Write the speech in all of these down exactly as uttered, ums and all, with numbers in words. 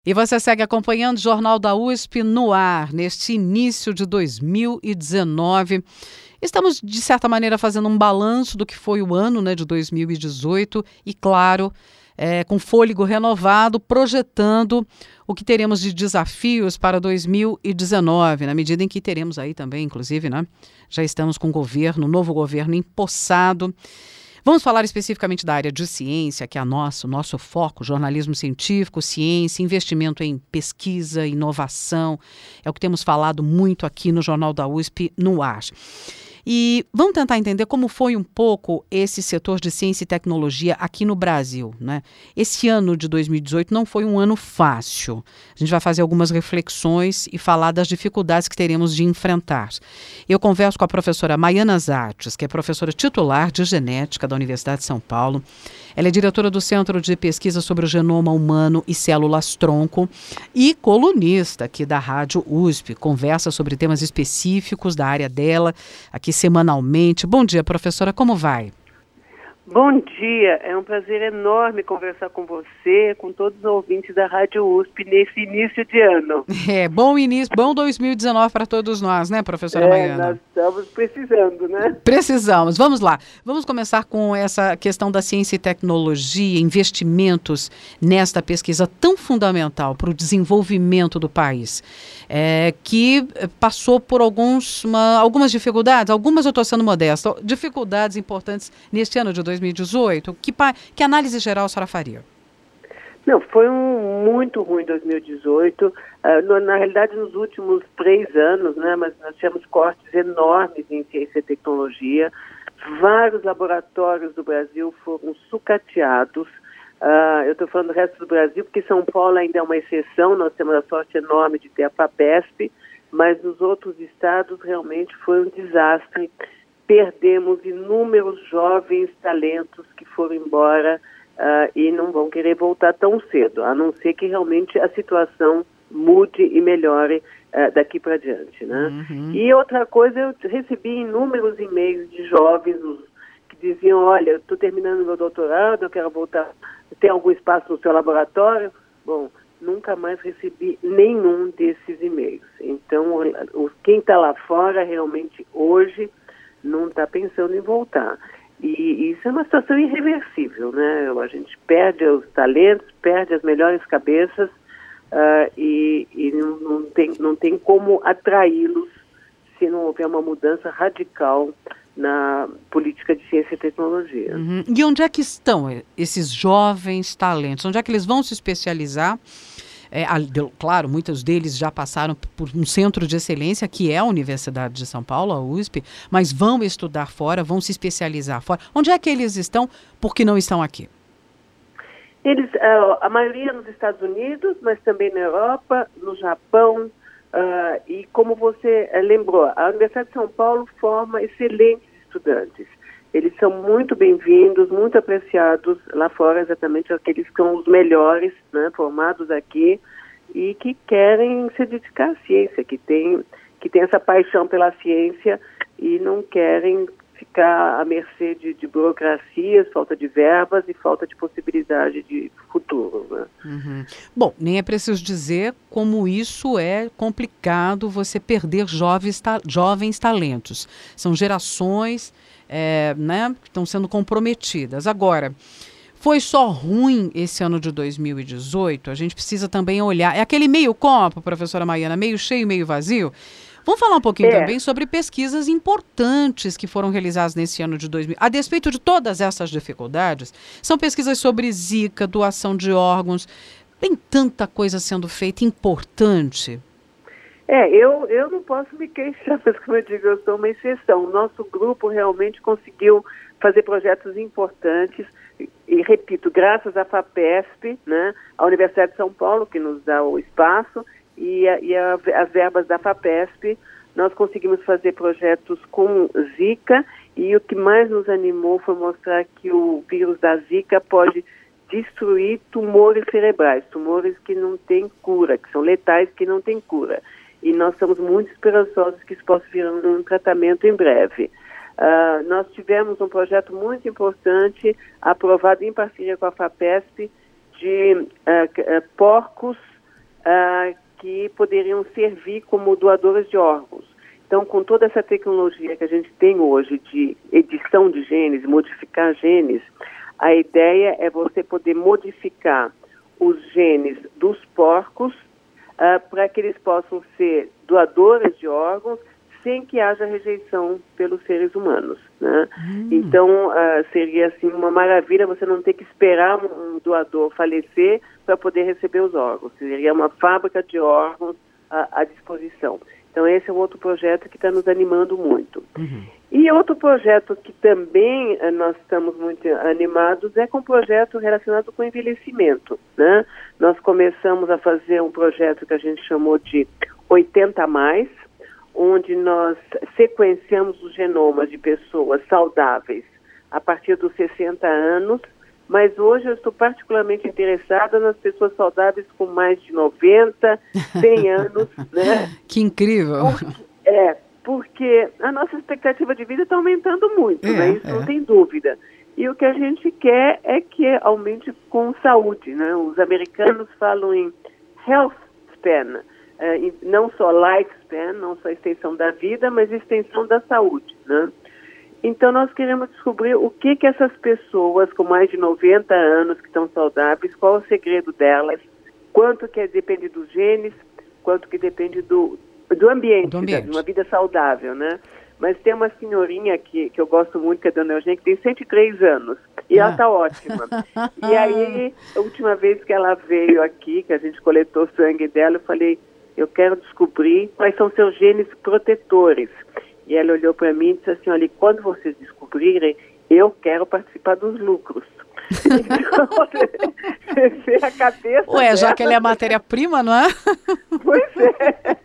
E você segue acompanhando o Jornal da U S P no ar, neste início de dois mil e dezenove. Estamos, de certa maneira, fazendo um balanço do que foi o ano, né, de dois mil e dezoito e, claro, é, com fôlego renovado, projetando o que teremos de desafios para dois mil e dezenove, na medida em que teremos aí também, inclusive, né, já estamos com o governo, novo governo empossado. Vamos falar especificamente da área de ciência, que é a nossa, o nosso foco, jornalismo científico, ciência, investimento em pesquisa, inovação. É o que temos falado muito aqui no Jornal da U S P no ar. E vamos tentar entender como foi um pouco esse setor de ciência e tecnologia aqui no Brasil, né? Esse ano de dois mil e dezoito não foi um ano fácil. A gente vai fazer algumas reflexões e falar das dificuldades que teremos de enfrentar. Eu converso com a professora Maiana Zates, que é professora titular de genética da Universidade de São Paulo. Ela é diretora do Centro de Pesquisa sobre o Genoma Humano e Células-Tronco e colunista aqui da Rádio U S P. Conversa sobre temas específicos da área dela, aqui semanalmente. Bom dia, professora, como vai? Bom dia, é um prazer enorme conversar com você, com todos os ouvintes da Rádio U S P nesse início de ano. É, bom início, bom dois mil e dezenove para todos nós, né, professora é, Maiana? Nós estamos precisando, né? Precisamos, vamos lá. Vamos começar com essa questão da ciência e tecnologia, investimentos nesta pesquisa tão fundamental para o desenvolvimento do país, é, que passou por alguns, uma, algumas dificuldades, algumas eu estou sendo modesta, dificuldades importantes neste ano de dois mil e dezoito. Que, que análise geral a senhora faria? Não, foi um muito ruim dois mil e dezoito. Uh, no, na realidade, nos últimos três anos, né, mas nós tivemos cortes enormes em ciência e tecnologia. Vários laboratórios do Brasil foram sucateados. Uh, eu estou falando do resto do Brasil, porque São Paulo ainda é uma exceção. Nós temos a sorte enorme de ter a FAPESP, mas nos outros estados realmente foi um desastre. Perdemos inúmeros jovens talentos que foram embora uh, e não vão querer voltar tão cedo, a não ser que realmente a situação mude e melhore uh, daqui para diante, né? Uhum. E outra coisa, eu recebi inúmeros e-mails de jovens os, que diziam, olha, eu estou terminando meu doutorado, eu quero voltar, tem algum espaço no seu laboratório? Bom, nunca mais recebi nenhum desses e-mails. Então, o, quem está lá fora realmente hoje não está pensando em voltar. E isso é uma situação irreversível, né? A gente perde os talentos, perde as melhores cabeças uh, e, e não, não, tem, não tem como atraí-los se não houver uma mudança radical na política de ciência e tecnologia. Uhum. E onde é que estão esses jovens talentos? Onde é que eles vão se especializar? É, claro, muitos deles já passaram por um centro de excelência, que é a Universidade de São Paulo, a U S P, mas vão estudar fora, vão se especializar fora. Onde é que eles estão, porque não estão aqui? Eles, a maioria nos Estados Unidos, mas também na Europa, no Japão, uh, e como você lembrou, a Universidade de São Paulo forma excelentes estudantes. Eles são muito bem-vindos, muito apreciados lá fora, exatamente aqueles que são os melhores, né, formados aqui e que querem se dedicar à ciência, que tem, que tem essa paixão pela ciência e não querem ficar à mercê de, de burocracias, falta de verbas e falta de possibilidade de futuro, né? Uhum. Bom, nem é preciso dizer como isso é complicado, você perder jovens, ta- jovens talentos. São gerações é, né, que estão sendo comprometidas. Agora, foi só ruim esse ano de dois mil e dezoito? A gente precisa também olhar. É aquele meio copo, professora Maiana, meio cheio, meio vazio? Vamos falar um pouquinho é. também sobre pesquisas importantes que foram realizadas nesse ano de dois mil. A despeito de todas essas dificuldades, são pesquisas sobre Zika, doação de órgãos. Tem tanta coisa sendo feita importante. É, eu, eu não posso me queixar, mas como eu digo, eu sou uma exceção. O nosso grupo realmente conseguiu fazer projetos importantes e, e repito, graças à FAPESP, né, a Universidade de São Paulo, que nos dá o espaço, e, a, e a, as verbas da FAPESP, nós conseguimos fazer projetos com Zika, e o que mais nos animou foi mostrar que o vírus da Zika pode destruir tumores cerebrais, tumores que não têm cura, que são letais, que não têm cura. E nós estamos muito esperançosos que isso possa virar um tratamento em breve. Uh, nós tivemos um projeto muito importante, aprovado em parceria com a FAPESP, de uh, uh, porcos uh, que poderiam servir como doadores de órgãos. Então, com toda essa tecnologia que a gente tem hoje de edição de genes, modificar genes, a ideia é você poder modificar os genes dos porcos uh, para que eles possam ser doadores de órgãos sem que haja rejeição pelos seres humanos, né? Hum. Então, uh, seria assim uma maravilha você não ter que esperar um, um doador falecer para poder receber os órgãos. Seria uma fábrica de órgãos uh, à disposição. Então, esse é um outro projeto que está nos animando muito. Uhum. E outro projeto que também uh, nós estamos muito animados é com um projeto relacionado com envelhecimento, né? Nós começamos a fazer um projeto que a gente chamou de oitenta a mais, onde nós sequenciamos os genomas de pessoas saudáveis a partir dos sessenta anos, mas hoje eu estou particularmente interessada nas pessoas saudáveis com mais de noventa, cem anos, né? Que incrível! Porque, é, porque a nossa expectativa de vida está aumentando muito, é, né? Isso é. Não tem dúvida. E o que a gente quer é que aumente com saúde, né? Os americanos falam em health span, Uh, não só lifespan, não só extensão da vida, mas extensão da saúde, né? Então nós queremos descobrir o que que essas pessoas com mais de noventa anos que estão saudáveis, qual é o segredo delas, quanto que depende dos genes, quanto que depende do, do ambiente, do ambiente. De uma vida saudável, né? Mas tem uma senhorinha que, que eu gosto muito, que é a dona Eugênia, que tem cento e três anos. E ah. ela está ótima. E aí, a última vez que ela veio aqui, que a gente coletou o sangue dela, eu falei, eu quero descobrir quais são seus genes protetores. E ela olhou para mim e disse assim, olha, quando vocês descobrirem, eu quero participar dos lucros. Então, você vê a cabeça Ué, dela. Já que ela é a matéria-prima, não é? Pois é.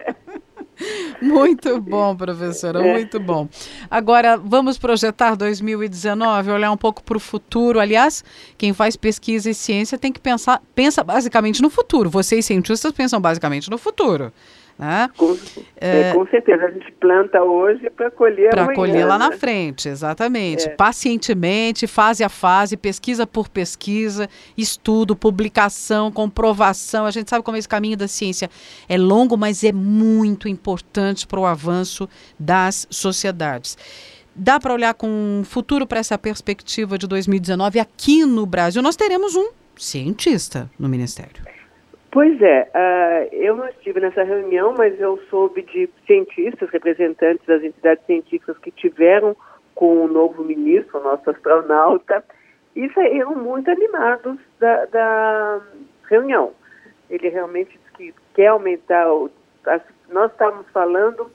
Muito bom, professora, é. muito bom. Agora, vamos projetar dois mil e dezenove, olhar um pouco para o futuro. Aliás, quem faz pesquisa e ciência tem que pensar, pensa basicamente no futuro. Vocês, cientistas, pensam basicamente no futuro. Né? Com, é, com certeza, a gente planta hoje para colher Para amanhã. Para colher lá né? na frente, exatamente. É. Pacientemente, fase a fase, pesquisa por pesquisa, estudo, publicação, comprovação. A gente sabe como esse caminho da ciência é longo, mas é muito importante para o avanço das sociedades. Dá para olhar com futuro para essa perspectiva de dois mil e dezenove aqui no Brasil? Nós teremos um cientista no Ministério. Pois é, uh, eu não estive nessa reunião, mas eu soube de cientistas, representantes das entidades científicas que tiveram com o novo ministro, o nosso astronauta, e saíram muito animados da, da reunião. Ele realmente disse que quer aumentar, o, a, nós estávamos falando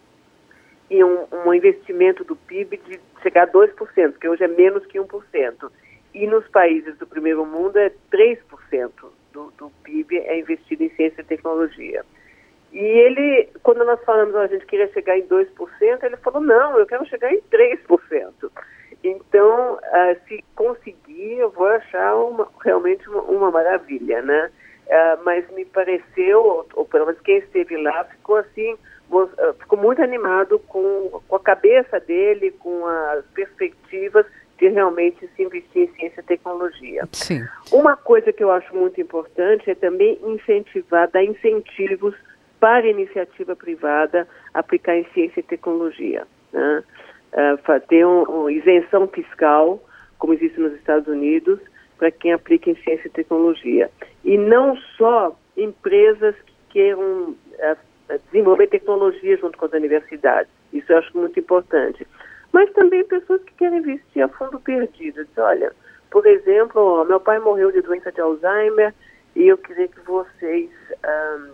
em um, um investimento do P I B de chegar a dois por cento, que hoje é menos que um por cento. E nos países do primeiro mundo é três por cento. Do, do P I B é investido em ciência e tecnologia. E ele, quando nós falamos, oh, a gente queria chegar em dois por cento, ele falou, não, eu quero chegar em três por cento. Então, uh, se conseguir, eu vou achar uma, realmente uma, uma maravilha, né? Uh, mas me pareceu, ou, ou pelo menos quem esteve lá, ficou assim, uh, ficou muito animado com, com a cabeça dele, com as perspectivas de realmente se investir em ciência e tecnologia. Sim. Uma coisa que eu acho muito importante é também incentivar, dar incentivos para a iniciativa privada aplicar em ciência e tecnologia, né? Uh, ter uma um isenção fiscal, como existe nos Estados Unidos, para quem aplica em ciência e tecnologia. E não só empresas que queiram uh, desenvolver tecnologia junto com as universidades. Isso eu acho muito importante. Mas também pessoas que querem investir a fundo perdido. Diz, olha, por exemplo, ó, meu pai morreu de doença de Alzheimer e eu queria que vocês um,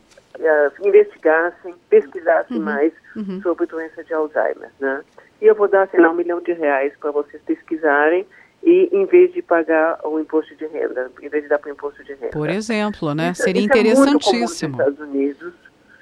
uh, investigassem, pesquisassem uhum, mais uhum. sobre doença de Alzheimer, né? E eu vou dar, sei lá, um milhão de reais para vocês pesquisarem e em vez de pagar o imposto de renda, em vez de dar para o imposto de renda. Por exemplo, né? Isso, Seria isso interessantíssimo. É muito comum nos Estados Unidos.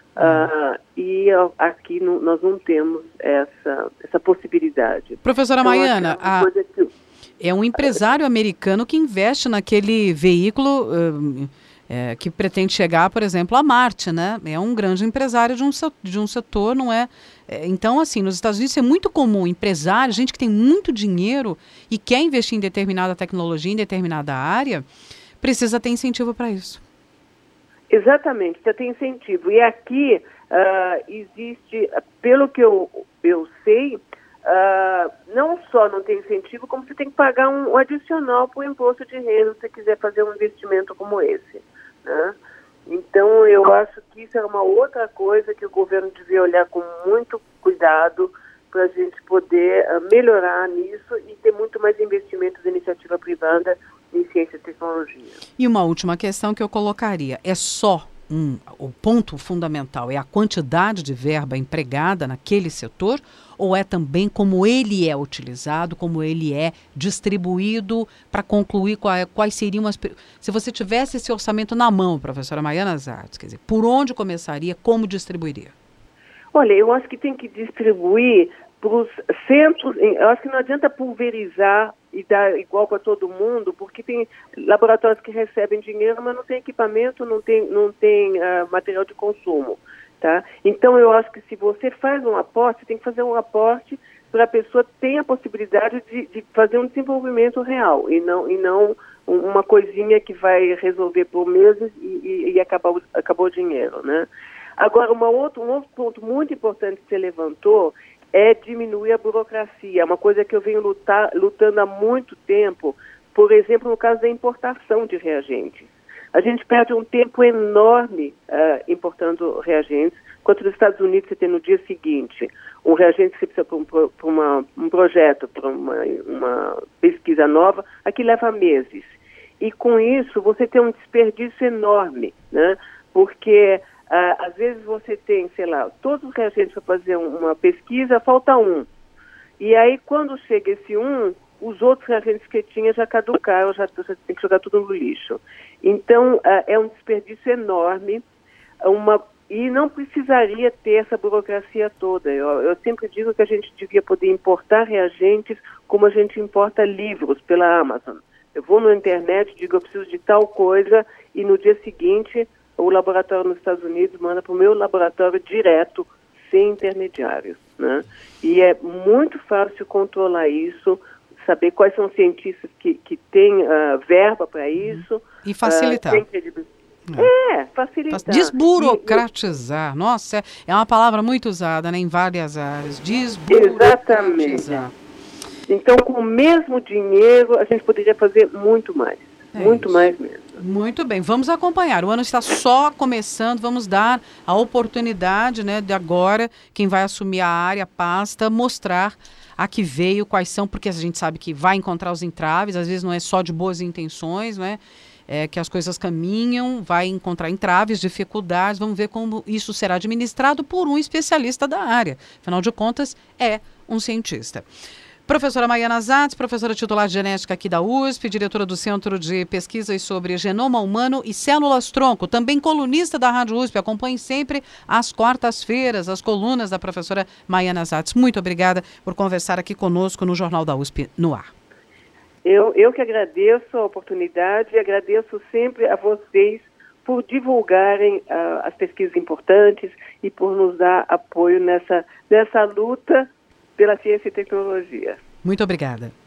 Uh, e uh, aqui no, nós não temos essa, essa possibilidade. Professora então, Maiana, a, que... é um empresário americano que investe naquele veículo uh, é, que pretende chegar, por exemplo, a Marte, né? É um grande empresário de um, de um setor, não é? é? Então, assim, nos Estados Unidos é muito comum empresário, gente que tem muito dinheiro e quer investir em determinada tecnologia, em determinada área, precisa ter incentivo para isso. Exatamente, já tem incentivo. E aqui uh, existe, pelo que eu, eu sei, uh, não só não tem incentivo, como você tem que pagar um, um adicional para o imposto de renda se você quiser fazer um investimento como esse, né? Então, eu acho que isso é uma outra coisa que o governo devia olhar com muito cuidado para a gente poder uh, melhorar nisso e ter muito mais investimentos em iniciativa privada em ciência e tecnologia. E uma última questão que eu colocaria, é só um, o ponto fundamental, é a quantidade de verba empregada naquele setor, ou é também como ele é utilizado, como ele é distribuído para concluir qual, quais seriam as... Se você tivesse esse orçamento na mão, professora Maiana Zatz, quer dizer, por onde começaria, como distribuiria? Olha, eu acho que tem que distribuir para os centros, eu acho que não adianta pulverizar e dar igual para todo mundo, porque tem laboratórios que recebem dinheiro, mas não tem equipamento, não tem, não tem uh, material de consumo, tá? Então, eu acho que se você faz um aporte, você tem que fazer um aporte para a pessoa ter a possibilidade de, de fazer um desenvolvimento real, e não, e não uma coisinha que vai resolver por meses e, e, e acabou, acabou o dinheiro, né? Agora, uma outro, um outro ponto muito importante que você levantou é diminuir a burocracia. É uma coisa que eu venho lutar, lutando há muito tempo, por exemplo, no caso da importação de reagentes. A gente perde um tempo enorme uh, importando reagentes, enquanto nos Estados Unidos você tem no dia seguinte um reagente que você precisa para um, para uma, um projeto, para uma, uma pesquisa nova, aqui leva meses. E com isso você tem um desperdício enorme, né? Porque Uh, às vezes você tem, sei lá, todos os reagentes para fazer uma pesquisa, falta um. E aí, quando chega esse um, os outros reagentes que tinha já caducaram, já, já tem que jogar tudo no lixo. Então, uh, é um desperdício enorme, uma, e não precisaria ter essa burocracia toda. Eu, eu sempre digo que a gente devia poder importar reagentes como a gente importa livros pela Amazon. Eu vou na internet, digo, eu preciso de tal coisa, e no dia seguinte o laboratório nos Estados Unidos manda para o meu laboratório direto, sem intermediários, né? E é muito fácil controlar isso, saber quais são os cientistas que, que têm uh, verba para isso. E facilitar. Uh, é. é, facilitar. Desburocratizar. E, Nossa, é, é uma palavra muito usada, né, em várias áreas. Desburocratizar. Exatamente. Então, com o mesmo dinheiro, a gente poderia fazer muito mais. É muito isso. Mais mesmo. Muito bem, vamos acompanhar. O ano está só começando, vamos dar a oportunidade, né, de agora, quem vai assumir a área, a pasta, mostrar a que veio, quais são, porque a gente sabe que vai encontrar os entraves, às vezes não é só de boas intenções, né, é, que as coisas caminham, vai encontrar entraves, dificuldades, vamos ver como isso será administrado por um especialista da área. Afinal de contas, é um cientista. Professora Maiana Zatz, professora titular de genética aqui da U S P, diretora do Centro de Pesquisas sobre Genoma Humano e Células-Tronco, também colunista da Rádio U S P. Acompanhe sempre às quartas-feiras as colunas da professora Maiana Zatz. Muito obrigada por conversar aqui conosco no Jornal da U S P no ar. Eu, eu que agradeço a oportunidade e agradeço sempre a vocês por divulgarem uh, as pesquisas importantes e por nos dar apoio nessa, nessa luta pela ciência e tecnologia. Muito obrigada.